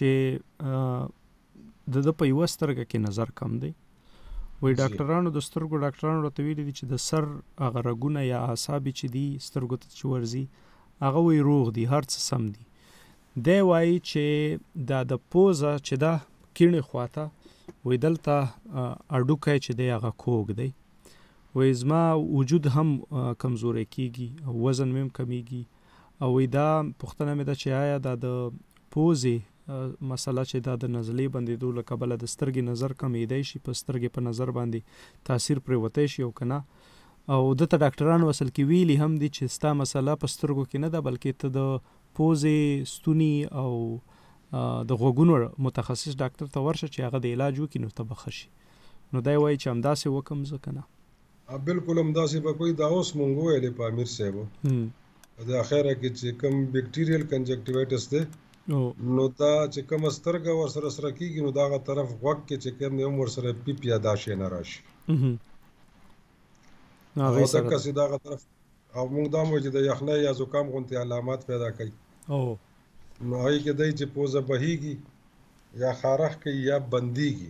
چې د ده په یوه سترګه کې نظر کم دی. وایي ډاکټرانو د سترګو ډاکټرانو راته ویلي دي چې د سر هغه رګونه یا اعصابې چې دي سترګو ته چې ورځي هغه وایي روغ دي، هر څه سم دي. دی وایي چې دا د پوزه چې ده کیڼې خواته وایي دلته هډوکی چې دی هغه کوږ دی. وایي زما وجود هم کمزوری کېږي او وزن مې هم کمیږي. او وایي دا پوښتنه مې ده چې آیا دا د پوزې مسله چې دا د نزلې بندېدو له کبله د سترګې نظر کمیدی شي، په سترګې په نظر باندې تاثیر پرېوتی شي او که نه. او دته ډاکټرانو اصل کې ویلي هم دي چې ستا مسله په سترګو کې نه ده بلکې ته د پوزې ستوني او د غوږونو متخصص ډاکټر ته ورشه چې هغه د علاج وکړي نو ته به ښه شي. نو دی وایي چې همداسې وکړم زه که نه؟ بالکل همداسې به کوئی. دا اوس مونږ وویلې په امیر صاحب د اخره کې چې کوم بیکټیریل کنجکټیوایټس دی نو دا چې کوم سترګه ورسره سره کېږي نو دغه طرف غوږ کې چې کوم دی هم ورسره پیپ یا دا شی نه راشي او دقسې دغه طرف. او موږ دا هم وایو چې د یخنۍ یا زکام غوندې علامات پیدا کوي نو هغې کې دی چې پوزه بهیږي یا خارښ کوي یا بندیږي.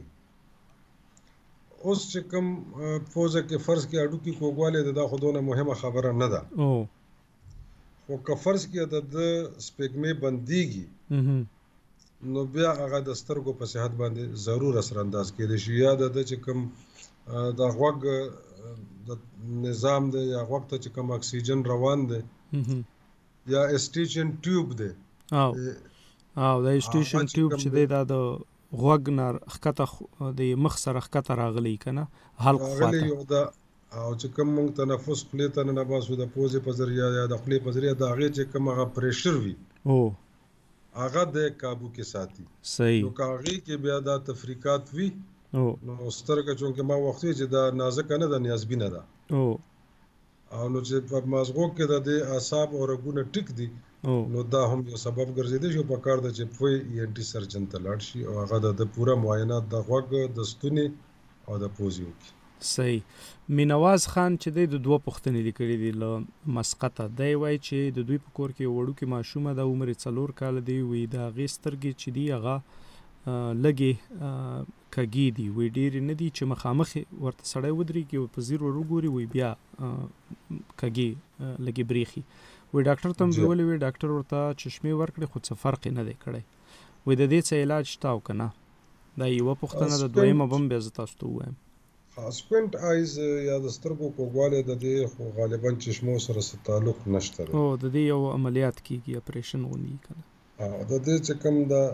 اوس چې کوم پوزه کې فرض کې هډوکي کوږوالی دی دا خو دونه مهمه خبره نه ده خو که فرض کې د ده سپېږمې بندیږي نو بیا هغه د سترګو په صحت باندې ضرور اثر انداز کېدی شي. یا د ده چې کوم د غوږ د نظام دی یا غوږ ته چې کوم اکسیجن روان دی یا اسټیشن ټیوب دی او د اسټیشن ټیوب چې دی دا د غوږ نه ښکته د مخ سره ښکته راغلی که نه حلق خواته او چې کوم موږ تنفس خولې ته ننباسو د پوزې په ذریعه یا د خولې په ذریعه د هغې چې کوم هغه پریشر وي هغه د قابو کې ساتي. صحیح. نو که هغې کې بیا دا تفریقات وي نو سترګه چونکې ما وخت وي چې دا نازکه نه ده نیازبینه ده او نو چې په مازغو کې د دې اعصاب او رګونه ټیک دي نو دا هم یو سبب ګرځېدی شي. په کار ده چې پوی ای ان ټي سرجن ته لاړ شي او هغه د پوره معاینات د غوږ د ستوني او د پوزې وکړي. صحیح. مینواز خان چې دی د دوه پوښتنې لیکلي دي له مسقطه. دی وایي چې د دوی په کور کې یو وړوکې ماشومه ده عمر یې څلور کاله دی. وایي د هغې سترګې چې دي هغه لږې کږې دي وایي ډېرې نه دي چې مخامخ ورته سړی ودرېږي او په ځیر ور وګوري وایي بیا کږې لږې برېښي. وایي ډاکټر ته هم بیولې وایي ډاکټر ورته چشمې ورکړې خو څه فرق یې نه دی کړی. وایي د دې څه علاج شته او که نه؟ دا یوه پوښتنه ده. دویمه به هم بیا زه تاسو ته ووایم. سپینټ آیز یا د سترګو کوږوالی د دې خو غالبا چشمو سره څه تعلق نشته دی. او د دې یو عملیات کېږي اپریشن غوندې که نه د دې چې کوم د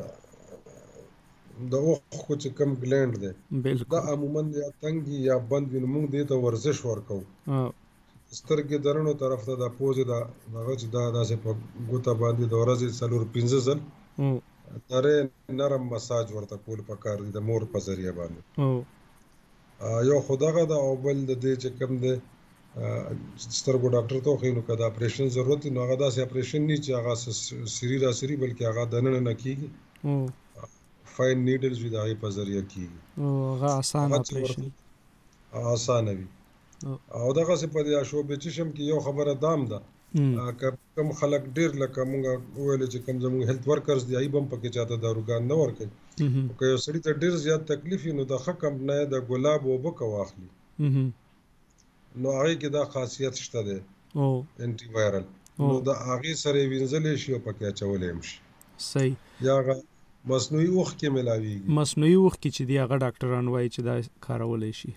د اوښکو چې کوم ګلینډ دی دا عموما یا تنګ یا بند وي نو موږ دې ته ورزش ورکوو. سترګې د رڼو طرف ته د پوزې د دغه چې دا داسې په ګوته باندې د ورځې څلور پنځه ځل نرۍ نرم مساج ورته کول پکار دي د مور په ذریعه باندې. یو خو دغه ده او بل د دې چې کوم دی سترګو ډاکټر ته وښیي نو که د اپریشن ضرورت وي نو هغه داسې اپریشن نه چې هغه سري را سري بلکې هغه دننه نه کېږي فاین نیډلز وي د هغې په ذریعه کېږي هغه اسانه اپریشن اسانه وي. او دغسې په دې شعبې چشم کې یو خبره دام ده که کوم خلک ډېر لکه مونږ وویلې چې کوم زموږ هیلث ورکرز دي هغوی به هم پکې چاته داروګان نه ورکوي. که یو سړي ته ډېر زیات تکلیف وي نو د ښه کمپنۍ د ګلاب اوبه که واخلي نو هغې کې دا خاصیت شته دی انټي وایرل نو د هغې سره یې وینځلی شي او پکې اچولی هم شي. صحیح. یا هغه مصنوعي اوښکې ملاویږي. مصنوعي اوښکې چې دي هغه ډاکټران وایي چې دا کارولی شي.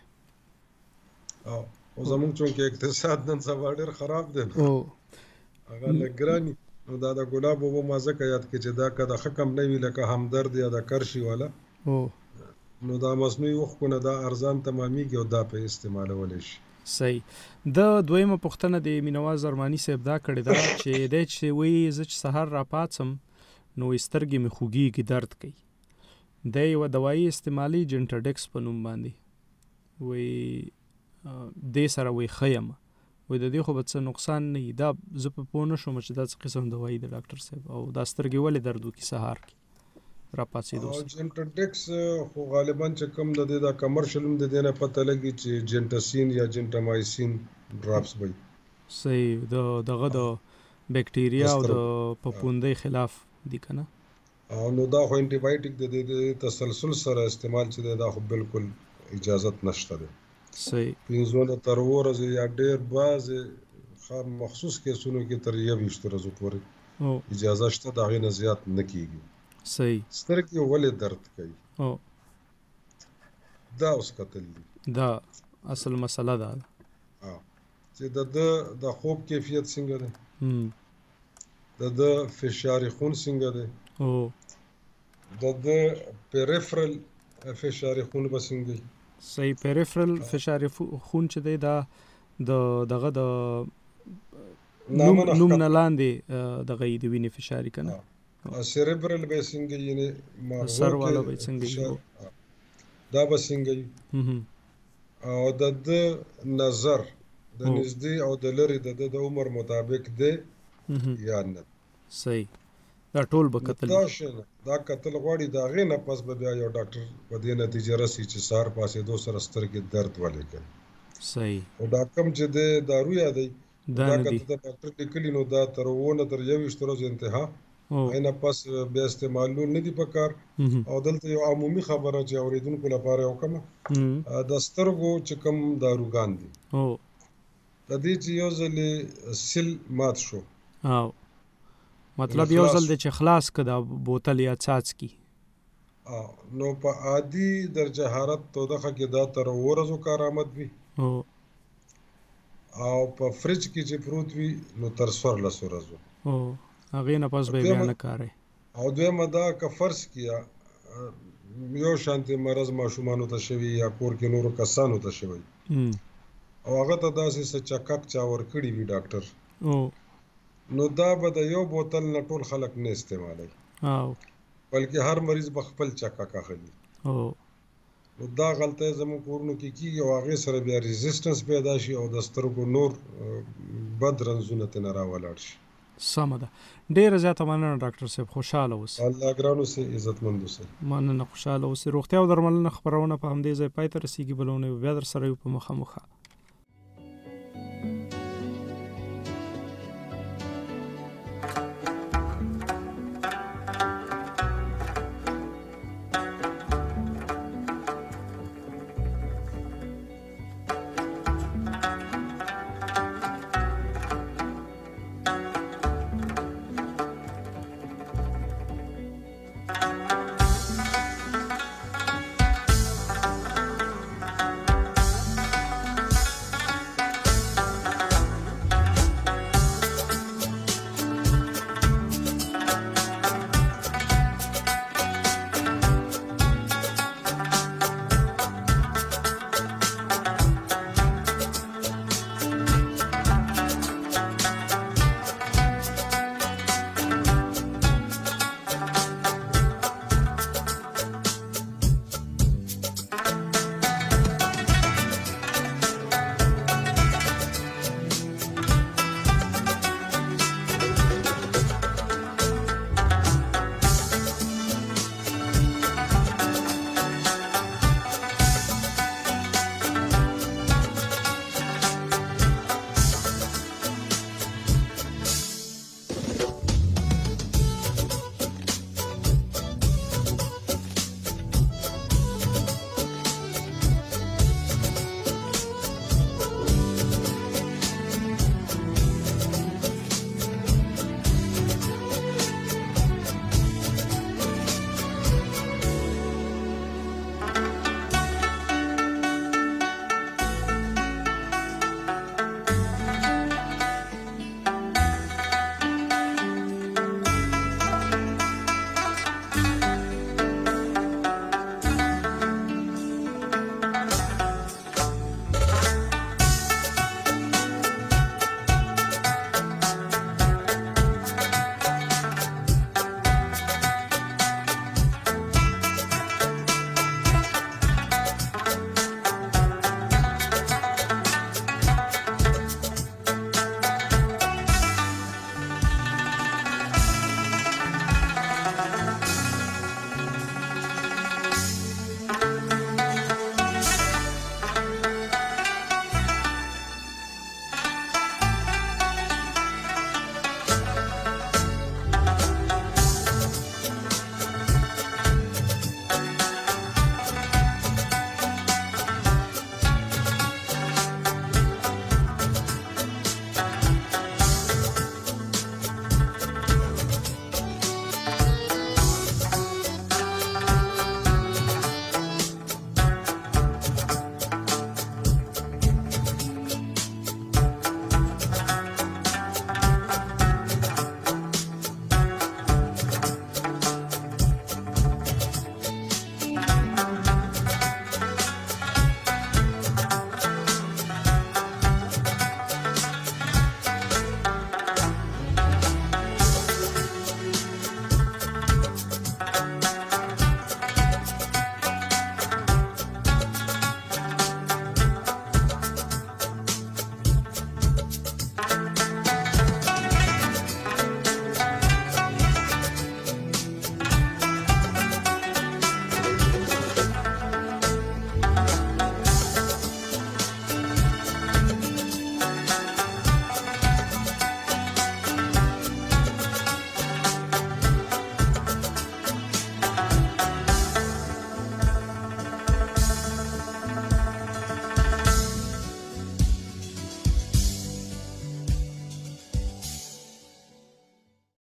او زموږ چونکې اقتصاد نن سبا ډېر خراب دی نو هغه لږ ګران نو دا د ګلاب اوبه ما ځکه یاد کړي چې دا که د ښه کمپنۍ وي لکه همدرد یا د کرشي والا نو دا مصنوعي اوښکو نه دا ارزان تمامیږي او دا پې استعمالولی شي. صحیح. د دویمه پوښتنه د مینواز ارماني صاحب دا کړې ده چې دی چې وایي زه چې سهار راپاڅم نو سترګې مې خوږېږي درد کوي. دی یوه دوایي استعمالي جنټاډکس په نوم باندې وایي دې سره وایي ښه یم وایي د دې خو به څه نقصان نه وي. دا زه په پوه نه شوم چې دا څه قسم دوایي ده ډاکټر صاحب او دا سترګې ولې درد وکړي سهار کې راپاڅېدو سره؟ جنټاډکس خو غالبا چې کوم د دې دا کمرشل هم د دې نه پته لګي چې جنټاسین یا جنټامایسین ډراپس وایي. صحیح. د دغه د بیکټیریا او د پپوندۍ خلاف دي که نه؟ او نو دا خو انټي بایوټیک د دې تسلسل سره استعمال چې دی دا خو بالکل اجازت نشته دی. صحیح. پنځونه تر اووه ورځې یا ډېر بعضې مخصوص کیسونو کې تر یو ویشتو ورځو پورې اجازه شته د هغې نه زیات نه کېږي. صحیح. سترګې ولې درد کوي دا اوس کتل دي دا اصل مسله ده چې د ده د خوب کیفیت څنګه دی د ده فشار خون څنګه دی د ده پیریفرل فشار خون به څنګه دی. صحیح. پیریفرل فشار خون چې دی دا د دغه د نوم نامه نوم نه نه لاندې د غي د وینې فشار کنه سیریبرل به څنګه یعنی مغزو سر والا به کې څنګه یو فشار- دا به څنګه وي مهم. او د د نظر د هو. نږدې او د لرې د د د عمر مطابق دی مهم. یا نه صحیح دا ټول به نو قتل دا شی نه دا قتل غواړي د هغې نه پس به بیا یو ډاکټر په دې نتیجه رسي چې سهار پاسېدو سره سترګې درد ولې کوي صحیح او دا کوم چې دی دارو یادوي دا دا نه که دي ته د ډاکټر لیکلي نو دا تر اووه نه تر یوویشت ورځو انتها او هغې نه پس بیا استعمالول نه دي په کار مهم. او دلته یو عمومي خبره چې اورېدونکو لپاره یو کومه مهم. د سترګو چې کوم داروګان دي او د دې چې یو ځلې سیل مات شو او مطلب یو ځل د چې خلاص کړه بوتل یا څاڅ کی آه، نو په عادي درجه حرارت تودوخه کې دا تر اووه ورځو کارآمد وي او او په فریج کې چې پروت وي نو تر څوارلسو ورځو او هغې نه پس به بیا نه کاري او دویمه دا که فرض کیا آه، یو شانتي مرض ماشومانو ته شوي یا کور کې نورو کسانو ته شوی مم. او هغه ته داسې څه چکک چا ورکړي وي ډاکټر او نو دا به د یو بوتل نه ټول خلک نه استعمالوي او بلکې هر مریض به خپل چکک اخلي او نو دا غلطه زموږ کورونو کې کېږي او هغې سره بیا ریزسټنس پیدا شي او د سترګو نور آه، بد رنځونه ترې نه راولاړ شي سمه ده ډیره زیاته مننه ډاکټر صاحب خوشاله اوسئ الله ګرانو سه عزتمند اوسئ مننه خوشاله اوسئ روغتیا او درملنه خبرونه په همدې ځای پای ته رسیږي بلونه بیا در سره یو په مخه مخه